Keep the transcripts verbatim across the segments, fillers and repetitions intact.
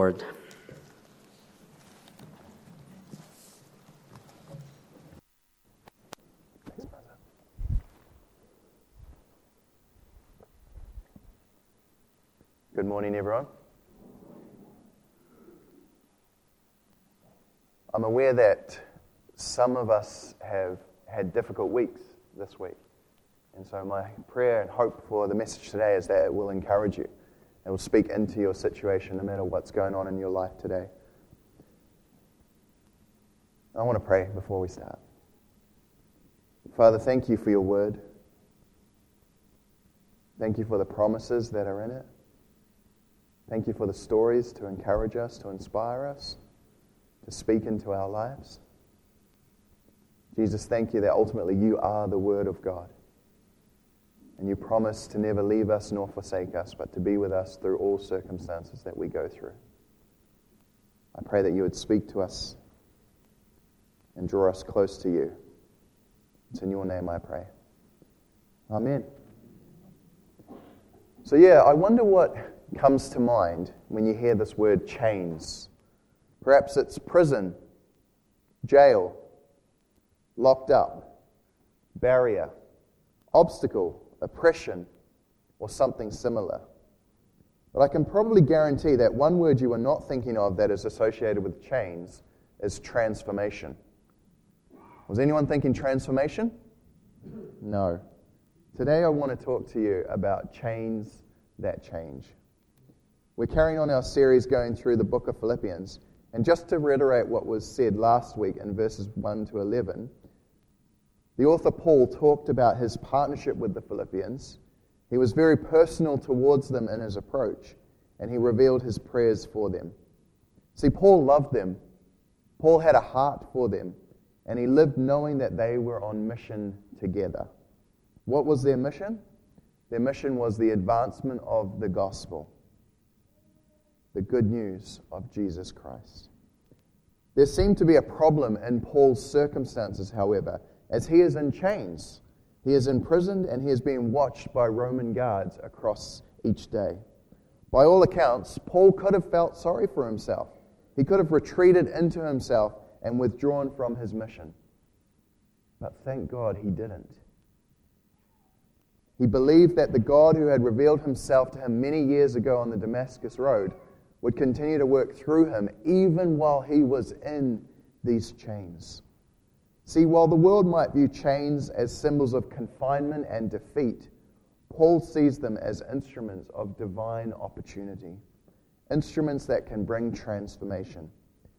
Lord. Good morning, everyone. I'm aware that some of us have had difficult weeks this week. And so my prayer and hope for the message today is that it will encourage you. It will speak into your situation no matter what's going on in your life today. I want to pray before we start. Father, thank you for your word. Thank you for the promises that are in it. Thank you for the stories to encourage us, to inspire us, to speak into our lives. Jesus, thank you that ultimately you are the Word of God. And you promise to never leave us nor forsake us, but to be with us through all circumstances that we go through. I pray that you would speak to us and draw us close to you. It's in your name I pray. Amen. So yeah, I wonder what comes to mind when you hear this word chains. Perhaps it's prison, jail, locked up, barrier, obstacle, oppression, or something similar. But I can probably guarantee that one word you are not thinking of that is associated with chains is transformation. Was anyone thinking transformation? No. Today I want to talk to you about chains that change. We're carrying on our series going through the book of Philippians. And just to reiterate what was said last week in verses one to eleven, the author Paul talked about his partnership with the Philippians. He was very personal towards them in his approach, and he revealed his prayers for them. See, Paul loved them. Paul had a heart for them, and he lived knowing that they were on mission together. What was their mission? Their mission was the advancement of the gospel. The good news of Jesus Christ. There seemed to be a problem in Paul's circumstances, however, as he is in chains. He is imprisoned and he is being watched by Roman guards across each day. By all accounts, Paul could have felt sorry for himself. He could have retreated into himself and withdrawn from his mission. But thank God he didn't. He believed that the God who had revealed himself to him many years ago on the Damascus Road would continue to work through him even while he was in these chains. See, while the world might view chains as symbols of confinement and defeat, Paul sees them as instruments of divine opportunity, instruments that can bring transformation,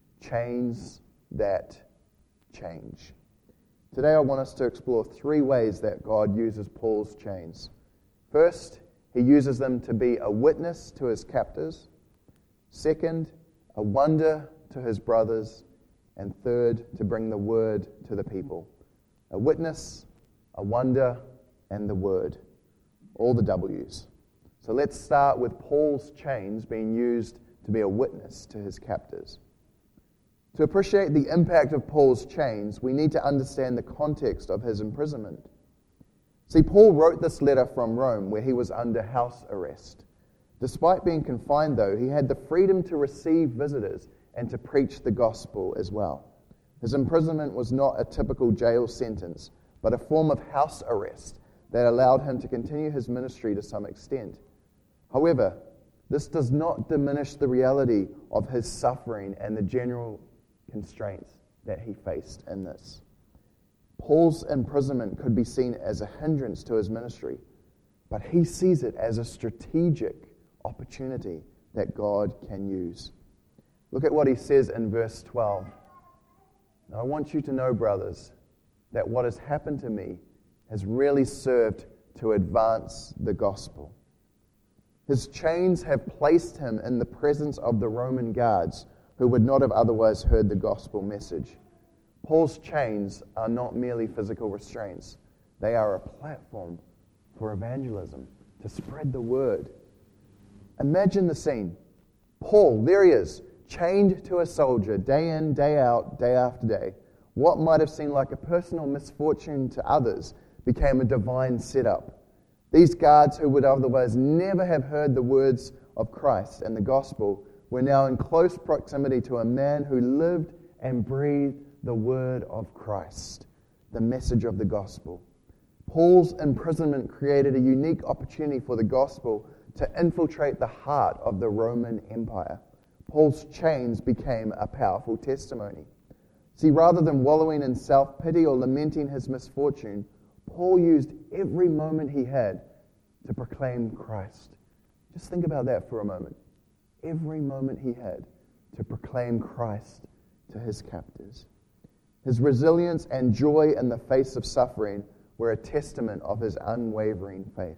chains that change. Today I want us to explore three ways that God uses Paul's chains. First, he uses them to be a witness to his captors. Second, a wonder to his brothers. And third, to bring the word to the people. A witness, a wonder, and the word. All the W's. So let's start with Paul's chains being used to be a witness to his captors. To appreciate the impact of Paul's chains, we need to understand the context of his imprisonment. See, Paul wrote this letter from Rome where he was under house arrest. Despite being confined, though, he had the freedom to receive visitors and to preach the gospel as well. His imprisonment was not a typical jail sentence, but a form of house arrest that allowed him to continue his ministry to some extent. However, this does not diminish the reality of his suffering and the general constraints that he faced in this. Paul's imprisonment could be seen as a hindrance to his ministry, but he sees it as a strategic opportunity that God can use. Look at what he says in verse twelve. Now, I want you to know, brothers, that what has happened to me has really served to advance the gospel. His chains have placed him in the presence of the Roman guards who would not have otherwise heard the gospel message. Paul's chains are not merely physical restraints. They are a platform for evangelism, to spread the word. Imagine the scene. Paul, there he is, chained to a soldier day in, day out, day after day. What might have seemed like a personal misfortune to others became a divine setup. These guards who would otherwise never have heard the words of Christ and the gospel were now in close proximity to a man who lived and breathed the word of Christ, the message of the gospel. Paul's imprisonment created a unique opportunity for the gospel to infiltrate the heart of the Roman Empire. Paul's chains became a powerful testimony. See, rather than wallowing in self-pity or lamenting his misfortune, Paul used every moment he had to proclaim Christ. Just think about that for a moment. Every moment he had to proclaim Christ to his captors. His resilience and joy in the face of suffering were a testament of his unwavering faith.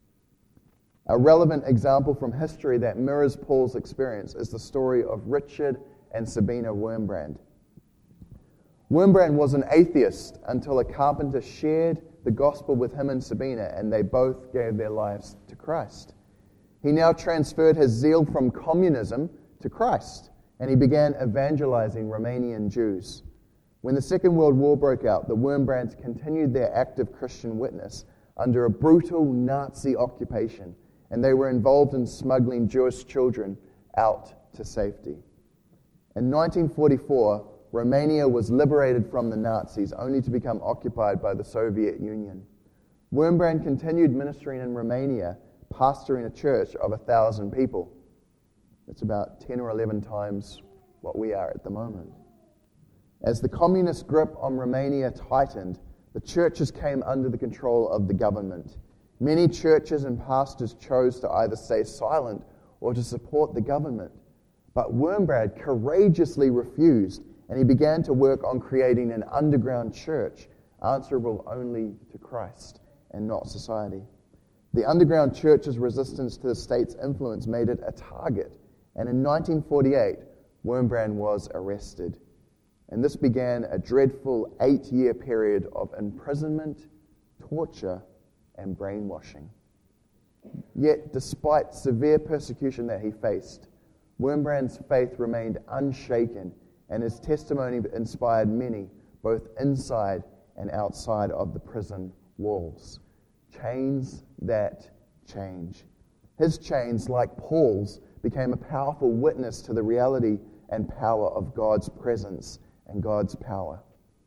A relevant example from history that mirrors Paul's experience is the story of Richard and Sabina Wurmbrand. Wurmbrand was an atheist until a carpenter shared the gospel with him and Sabina, and they both gave their lives to Christ. He now transferred his zeal from communism to Christ, and he began evangelizing Romanian Jews. When the Second World War broke out, the Wurmbrands continued their active Christian witness under a brutal Nazi occupation, and they were involved in smuggling Jewish children out to safety. In nineteen forty-four, Romania was liberated from the Nazis, only to become occupied by the Soviet Union. Wurmbrand continued ministering in Romania, pastoring a church of a thousand people. That's about ten or eleven times what we are at the moment. As the communist grip on Romania tightened, the churches came under the control of the government. Many churches and pastors chose to either stay silent or to support the government. But Wurmbrand courageously refused, and he began to work on creating an underground church answerable only to Christ and not society. The underground church's resistance to the state's influence made it a target, and in nineteen forty-eight, Wurmbrand was arrested. And this began a dreadful eight-year period of imprisonment, torture, and brainwashing. Yet, despite severe persecution that he faced, Wurmbrand's faith remained unshaken, and his testimony inspired many, both inside and outside of the prison walls. Chains that change. His chains, like Paul's, became a powerful witness to the reality and power of God's presence and God's power.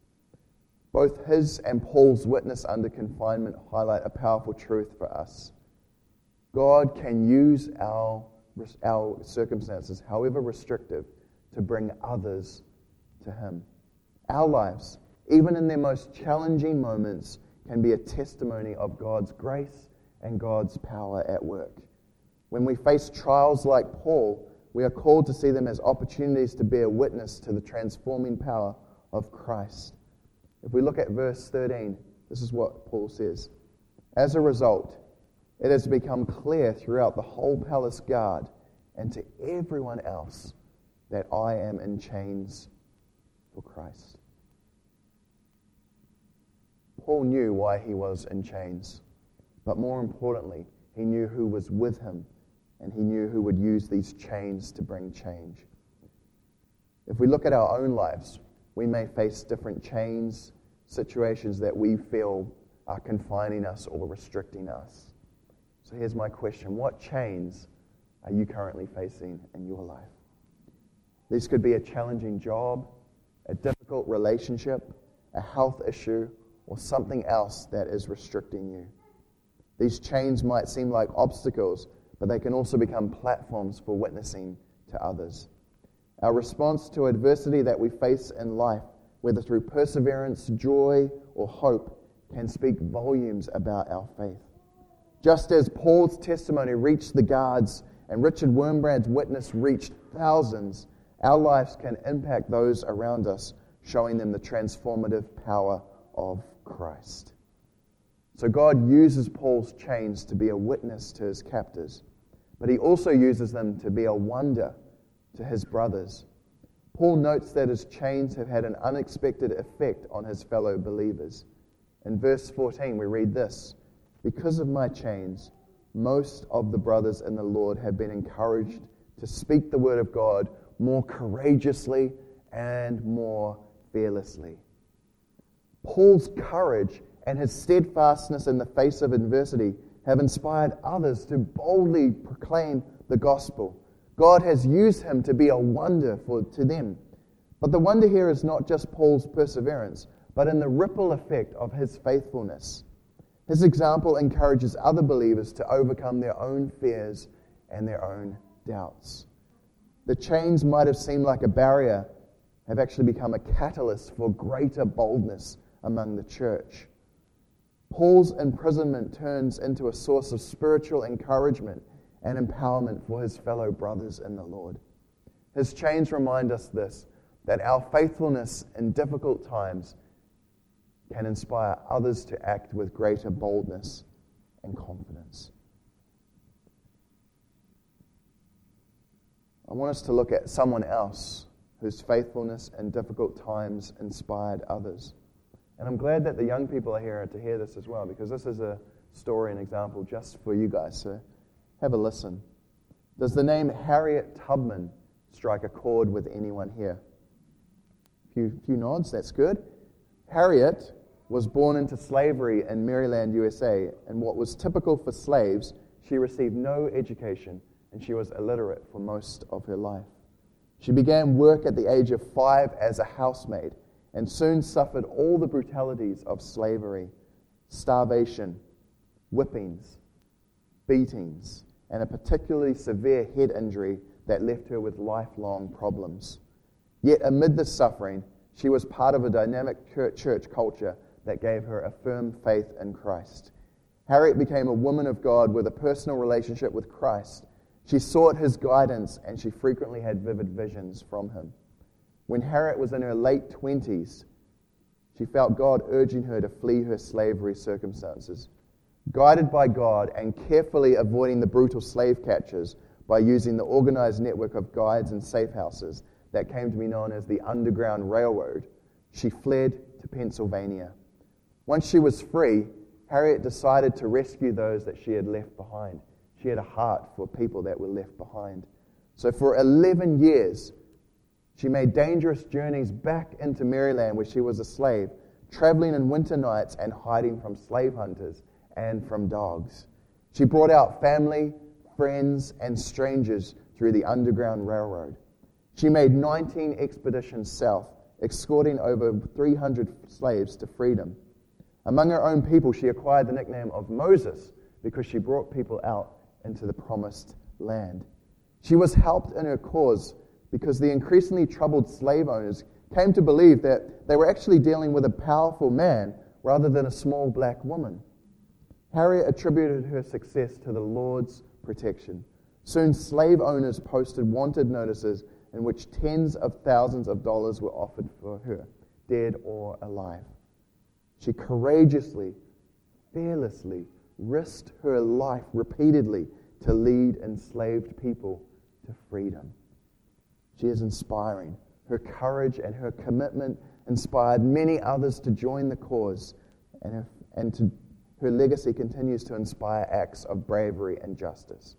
Both his and Paul's witness under confinement highlight a powerful truth for us. God can use our, our circumstances, however restrictive, to bring others to him. Our lives, even in their most challenging moments, can be a testimony of God's grace and God's power at work. When we face trials like Paul, we are called to see them as opportunities to bear witness to the transforming power of Christ. If we look at verse thirteen, this is what Paul says. As a result, it has become clear throughout the whole palace guard and to everyone else that I am in chains for Christ. Paul knew why he was in chains, but more importantly, he knew who was with him, and he knew who would use these chains to bring change. If we look at our own lives, we may face different chains, situations that we feel are confining us or restricting us. So here's my question. What chains are you currently facing in your life? This could be a challenging job, a difficult relationship, a health issue, or something else that is restricting you. These chains might seem like obstacles, but they can also become platforms for witnessing to others. Our response to adversity that we face in life, whether through perseverance, joy, or hope, can speak volumes about our faith. Just as Paul's testimony reached the guards and Richard Wurmbrand's witness reached thousands, our lives can impact those around us, showing them the transformative power of Christ. So God uses Paul's chains to be a witness to his captors, but he also uses them to be a wonder to his brothers. Paul notes that his chains have had an unexpected effect on his fellow believers. In verse fourteen, we read this: "Because of my chains, most of the brothers in the Lord have been encouraged to speak the word of God more courageously and more fearlessly." Paul's courage and his steadfastness in the face of adversity have inspired others to boldly proclaim the gospel. God has used him to be a wonder for to them. But the wonder here is not just Paul's perseverance, but in the ripple effect of his faithfulness. His example encourages other believers to overcome their own fears and their own doubts. The chains might have seemed like a barrier, have actually become a catalyst for greater boldness among the church. Paul's imprisonment turns into a source of spiritual encouragement and empowerment for his fellow brothers in the Lord. His chains remind us this, that our faithfulness in difficult times can inspire others to act with greater boldness and confidence. I want us to look at someone else whose faithfulness in difficult times inspired others. And I'm glad that the young people are here to hear this as well, because this is a story and example just for you guys. So have a listen. Does the name Harriet Tubman strike a chord with anyone here? A few, few nods, that's good. Harriet was born into slavery in Maryland, U S A, and what was typical for slaves, she received no education, and she was illiterate for most of her life. She began work at the age of five as a housemaid, and soon suffered all the brutalities of slavery, starvation, whippings, beatings, and a particularly severe head injury that left her with lifelong problems. Yet amid this suffering, she was part of a dynamic church culture that gave her a firm faith in Christ. Harriet became a woman of God with a personal relationship with Christ. She sought his guidance, and she frequently had vivid visions from him. When Harriet was in her late twenties, she felt God urging her to flee her slavery circumstances. Guided by God and carefully avoiding the brutal slave catchers by using the organized network of guides and safe houses that came to be known as the Underground Railroad, she fled to Pennsylvania. Once she was free, Harriet decided to rescue those that she had left behind. She had a heart for people that were left behind. So for eleven years, she made dangerous journeys back into Maryland where she was a slave, traveling in winter nights and hiding from slave hunters and from dogs. She brought out family, friends, and strangers through the Underground Railroad. She made nineteen expeditions south, escorting over three hundred slaves to freedom. Among her own people, she acquired the nickname of Moses because she brought people out into the promised land. She was helped in her cause because the increasingly troubled slave owners came to believe that they were actually dealing with a powerful man rather than a small black woman. Harriet attributed her success to the Lord's protection. Soon, slave owners posted wanted notices in which tens of thousands of dollars were offered for her, dead or alive. She courageously, fearlessly risked her life repeatedly to lead enslaved people to freedom. She is inspiring. Her courage and her commitment inspired many others to join the cause, and her, and to, her legacy continues to inspire acts of bravery and justice.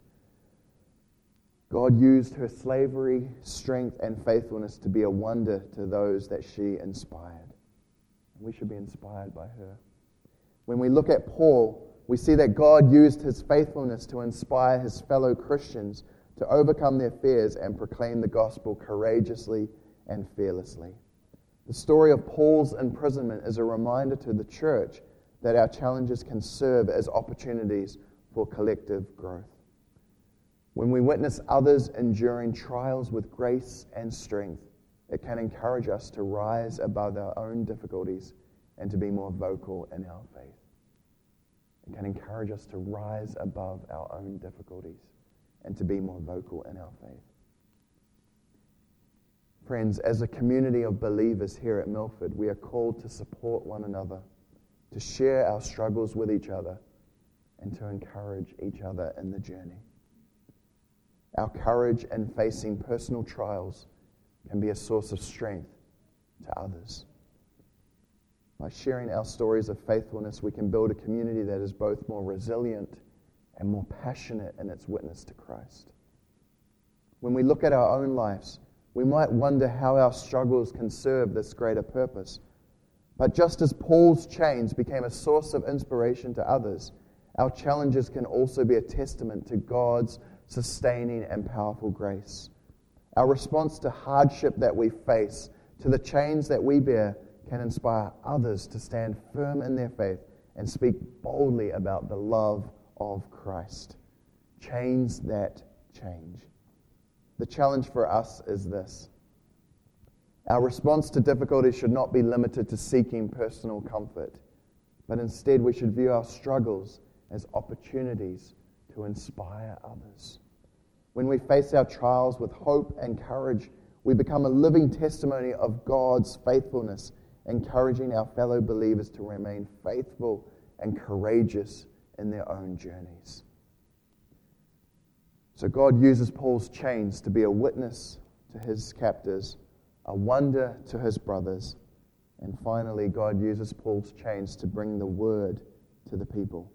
God used her slavery, strength, and faithfulness to be a wonder to those that she inspired. We should be inspired by her. When we look at Paul, we see that God used his faithfulness to inspire his fellow Christians to overcome their fears and proclaim the gospel courageously and fearlessly. The story of Paul's imprisonment is a reminder to the church that our challenges can serve as opportunities for collective growth. When we witness others enduring trials with grace and strength, it can encourage us to rise above our own difficulties and to be more vocal in our faith. It can encourage us to rise above our own difficulties and to be more vocal in our faith. Friends, as a community of believers here at Milford, we are called to support one another, to share our struggles with each other, and to encourage each other in the journey. Our courage in facing personal trials can be a source of strength to others. By sharing our stories of faithfulness, we can build a community that is both more resilient and more passionate in its witness to Christ. When we look at our own lives, we might wonder how our struggles can serve this greater purpose. But just as Paul's chains became a source of inspiration to others, our challenges can also be a testament to God's sustaining, and powerful grace. Our response to hardship that we face, to the chains that we bear, can inspire others to stand firm in their faith and speak boldly about the love of Christ. Chains that change. The challenge for us is this. Our response to difficulty should not be limited to seeking personal comfort, but instead we should view our struggles as opportunities to inspire others. When we face our trials with hope and courage, we become a living testimony of God's faithfulness, encouraging our fellow believers to remain faithful and courageous in their own journeys. So God uses Paul's chains to be a witness to his captors, a wonder to his brothers, and finally God uses Paul's chains to bring the word to the people.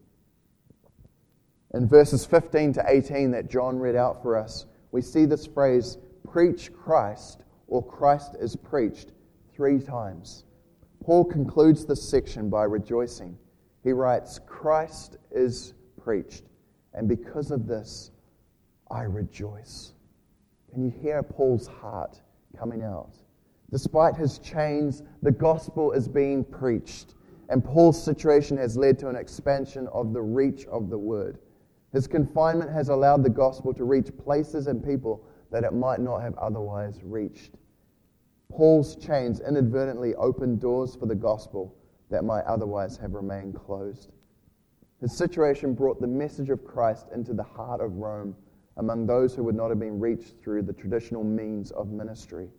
In verses fifteen to eighteen that John read out for us, we see this phrase, preach Christ, or Christ is preached, three times. Paul concludes this section by rejoicing. He writes, Christ is preached, and because of this, I rejoice. Can you hear Paul's heart coming out? Despite his chains, the gospel is being preached, and Paul's situation has led to an expansion of the reach of the word. His confinement has allowed the gospel to reach places and people that it might not have otherwise reached. Paul's chains inadvertently opened doors for the gospel that might otherwise have remained closed. His situation brought the message of Christ into the heart of Rome among those who would not have been reached through the traditional means of ministry.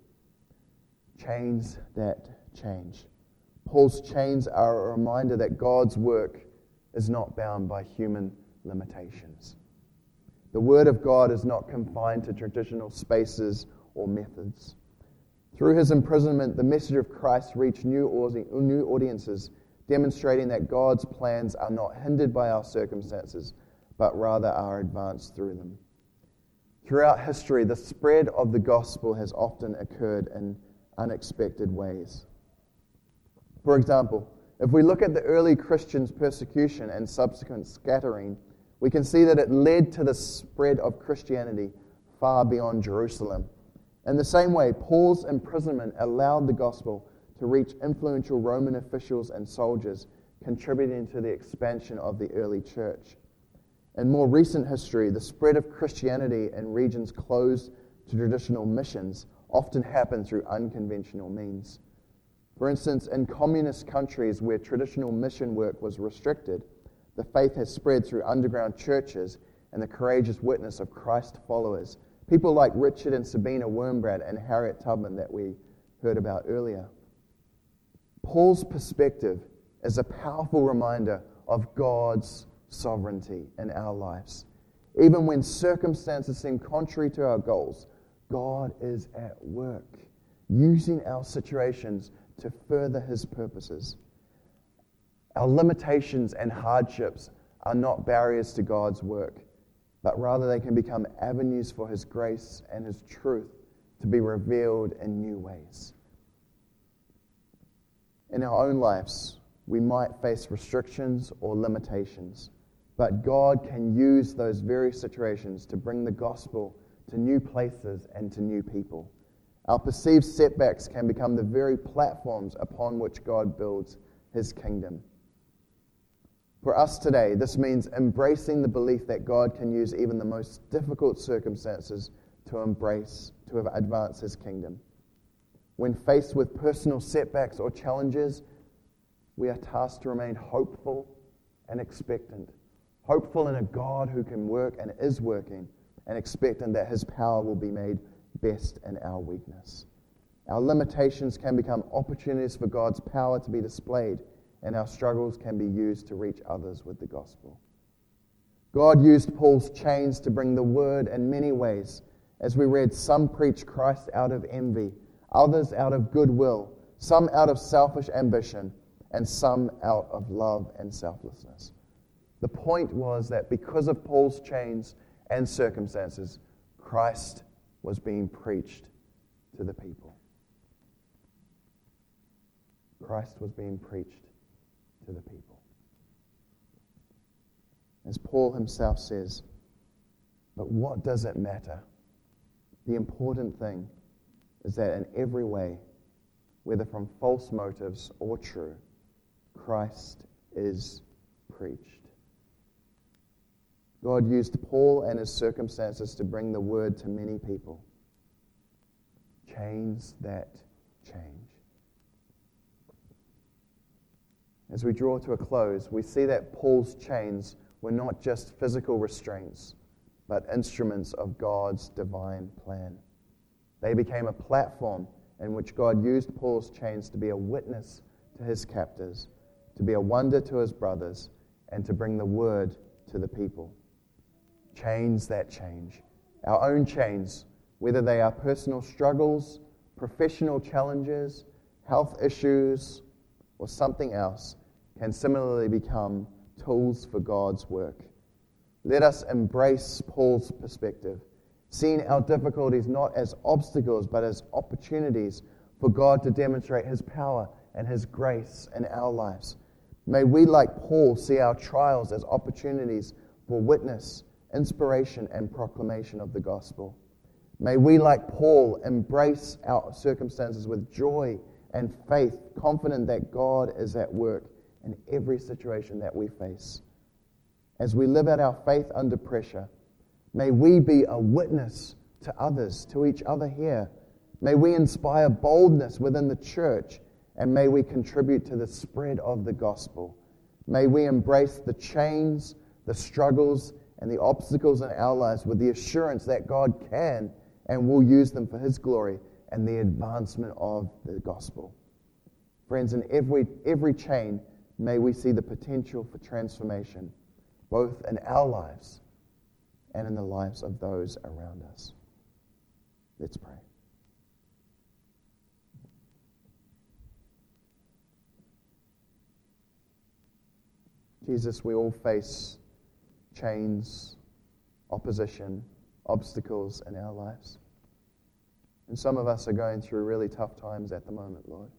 Chains that change. Paul's chains are a reminder that God's work is not bound by human limitations. The Word of God is not confined to traditional spaces or methods. Through his imprisonment, the message of Christ reached new audiences, demonstrating that God's plans are not hindered by our circumstances, but rather are advanced through them. Throughout history, the spread of the gospel has often occurred in unexpected ways. For example, if we look at the early Christians' persecution and subsequent scattering, we can see that it led to the spread of Christianity far beyond Jerusalem. In the same way, Paul's imprisonment allowed the gospel to reach influential Roman officials and soldiers, contributing to the expansion of the early church. In more recent history, the spread of Christianity in regions closed to traditional missions often happened through unconventional means. For instance, in communist countries where traditional mission work was restricted, the faith has spread through underground churches and the courageous witness of Christ followers, people like Richard and Sabina Wurmbrand and Harriet Tubman that we heard about earlier. Paul's perspective is a powerful reminder of God's sovereignty in our lives. Even when circumstances seem contrary to our goals, God is at work, using our situations to further his purposes. Our limitations and hardships are not barriers to God's work, but rather they can become avenues for his grace and his truth to be revealed in new ways. In our own lives, we might face restrictions or limitations, but God can use those very situations to bring the gospel to new places and to new people. Our perceived setbacks can become the very platforms upon which God builds his kingdom. For us today, this means embracing the belief that God can use even the most difficult circumstances to embrace, to advance his kingdom. When faced with personal setbacks or challenges, we are tasked to remain hopeful and expectant. Hopeful in a God who can work and is working, and expectant that his power will be made best in our weakness. Our limitations can become opportunities for God's power to be displayed, and our struggles can be used to reach others with the gospel. God used Paul's chains to bring the word in many ways. As we read, some preach Christ out of envy, others out of goodwill, some out of selfish ambition, and some out of love and selflessness. The point was that because of Paul's chains and circumstances, Christ was being preached to the people. Christ was being preached to the people. As Paul himself says, But what does it matter? The important thing is that in every way, whether from false motives or true, Christ is preached. God used Paul and his circumstances to bring the word to many people. Chains that change. As we draw to a close, we see that Paul's chains were not just physical restraints, but instruments of God's divine plan. They became a platform in which God used Paul's chains to be a witness to his captors, to be a wonder to his brothers, and to bring the word to the people. Chains that change. Our own chains, whether they are personal struggles, professional challenges, health issues, or something else, can similarly become tools for God's work. Let us embrace Paul's perspective, seeing our difficulties not as obstacles but as opportunities for God to demonstrate his power and his grace in our lives. May we, like Paul, see our trials as opportunities for witness, inspiration, and proclamation of the gospel. May we, like Paul, embrace our circumstances with joy and faith, confident that God is at work in every situation that we face. As we live out our faith under pressure, may we be a witness to others, to each other here. May we inspire boldness within the church, and may we contribute to the spread of the gospel. May we embrace the chains, the struggles, and the obstacles in our lives with the assurance that God can and will use them for his glory and the advancement of the gospel. Friends, in every, every chain, may we see the potential for transformation, both in our lives and in the lives of those around us. Let's pray. Jesus, we all face chains, opposition, obstacles in our lives. And some of us are going through really tough times at the moment, Lord.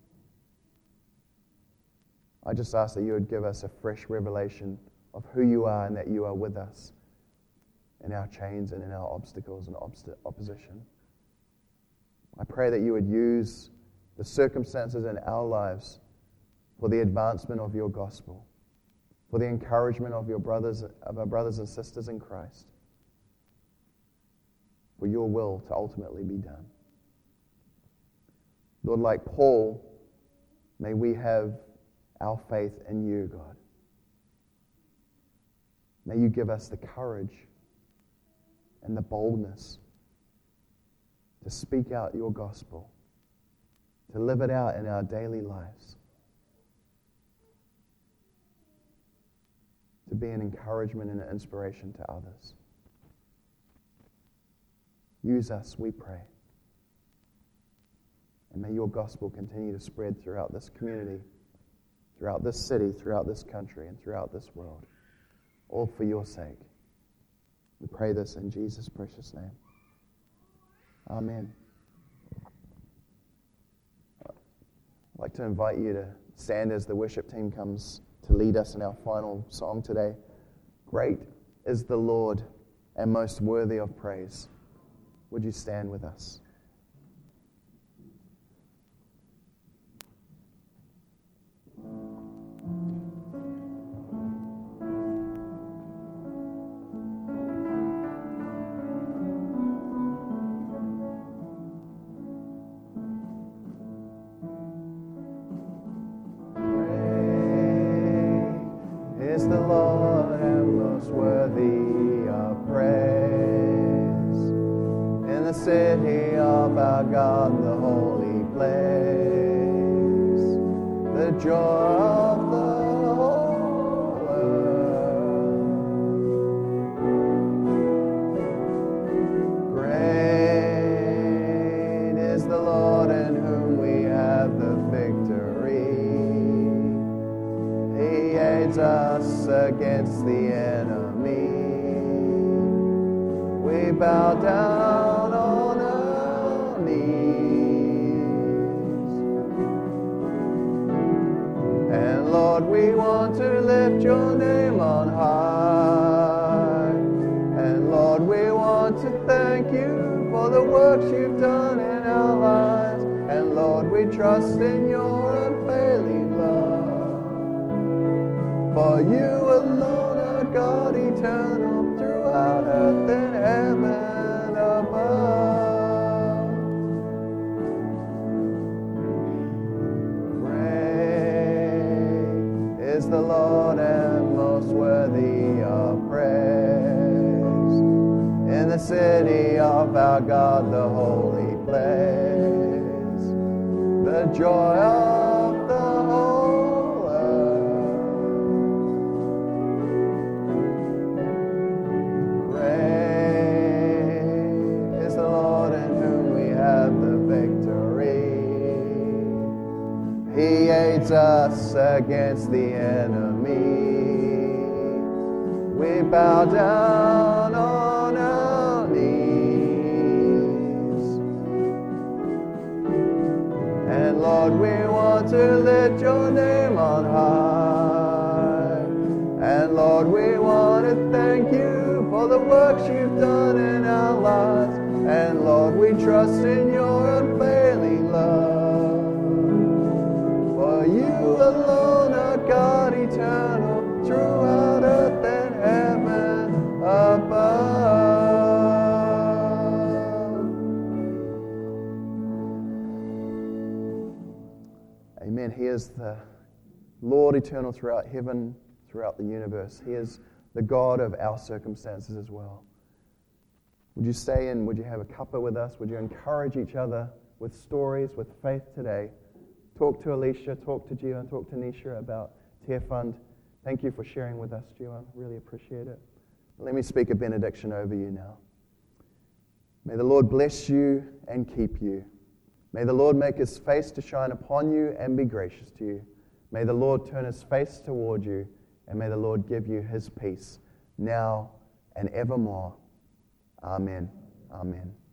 I just ask that you would give us a fresh revelation of who you are and that you are with us in our chains and in our obstacles and obst- opposition. I pray that you would use the circumstances in our lives for the advancement of your gospel, for the encouragement of your brothers, of our brothers and sisters in Christ, for your will to ultimately be done. Lord, like Paul, may we have our faith in you, God. May you give us the courage and the boldness to speak out your gospel, to live it out in our daily lives, to be an encouragement and an inspiration to others. Use us, we pray. And may your gospel continue to spread throughout this community, throughout this city, throughout this country, and throughout this world, all for your sake. We pray this in Jesus' precious name. Amen. I'd like to invite you to stand as the worship team comes to lead us in our final song today. Great is the Lord and most worthy of praise. Would you stand with us? City of our God, the holy place, the joy of the whole world. Great is the Lord in whom we have the victory. He aids us against the enemy. We bow down we want to lift your name on high, and Lord, we want works you've done in our lives. And Lord, we trust in your unfailing love. For you alone are God eternal throughout earth and heaven above. Great is the Lord and most worthy of praise. In the city of our God, the holy place, the joy of the whole earth. Great is the Lord in whom we have the victory. He aids us against the enemy. We bow down on our knees. And Lord, we want to lift your name on high. And Lord, we want to thank you for the works you've done in our lives. And Lord, we trust in your unfailing love. For you alone are God eternal throughout earth and heaven above. Amen. He is the Lord eternal throughout heaven, throughout the universe. He is the God of our circumstances as well. Would you stay in? Would you have a cuppa with us? Would you encourage each other with stories, with faith today? Talk to Alicia, talk to Jiwan, talk to Nisha about Tear Fund. Thank you for sharing with us, Jiwan. Really appreciate it. Let me speak a benediction over you now. May the Lord bless you and keep you. May the Lord make his face to shine upon you and be gracious to you. May the Lord turn his face toward you, and may the Lord give you his peace now and evermore. Amen. Amen.